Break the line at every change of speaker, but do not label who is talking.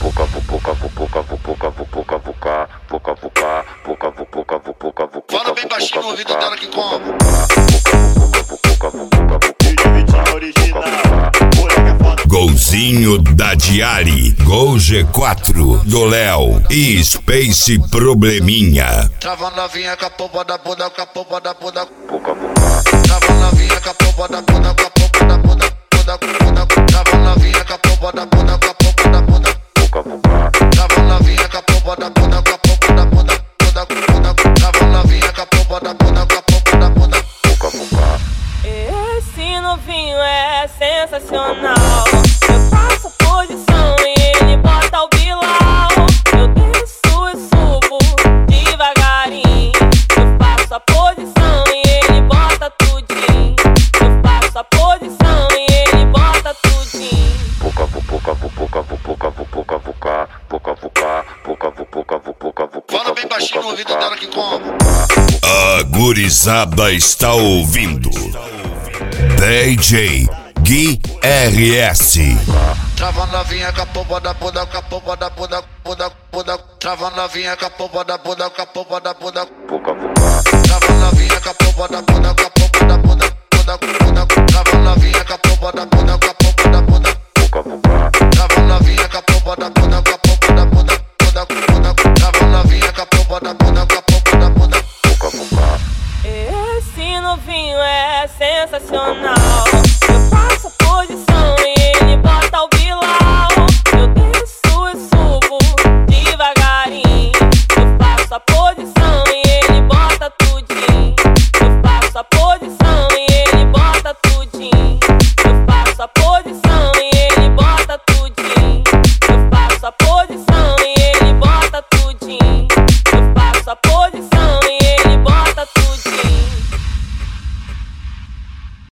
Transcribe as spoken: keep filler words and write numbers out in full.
Fala bem baixinho no ouvido dela que como.
Golzinho da Diari, Gol G quatro do Léo e Space Probleminha.
Trava novinha com a pomba da bunda, com a pomba da bunda. Trava novinha com a pomba da bunda, com a pomba da bunda, bunda, bunda. Trava novinha com a pomba da bunda, com a pomba da bunda. Trava novinha com a pomba da bunda, com a pomba da bunda, bunda, bunda. Trava novinha com a pomba da bunda, com a pomba da bunda.
Esse novinho é sensacional. Eu faço posição e ele bota o bilal. Eu desço e subo devagarinho. Eu faço a posição e ele bota tudinho. Eu faço a posição e ele bota tudinho.
Fala bem baixinho no ouvido dela que como.
A gurizada está ouvindo D J Gui R S.
Trava novinha com a pomba da bunda, com a pomba da bunda, bunda, bunda. Trava novinha com a pomba da bunda, com a pomba da bunda. Trava novinha com a pomba da bunda, com a pomba da bunda, bunda, bunda. Trava novinha com a pomba da bunda, com a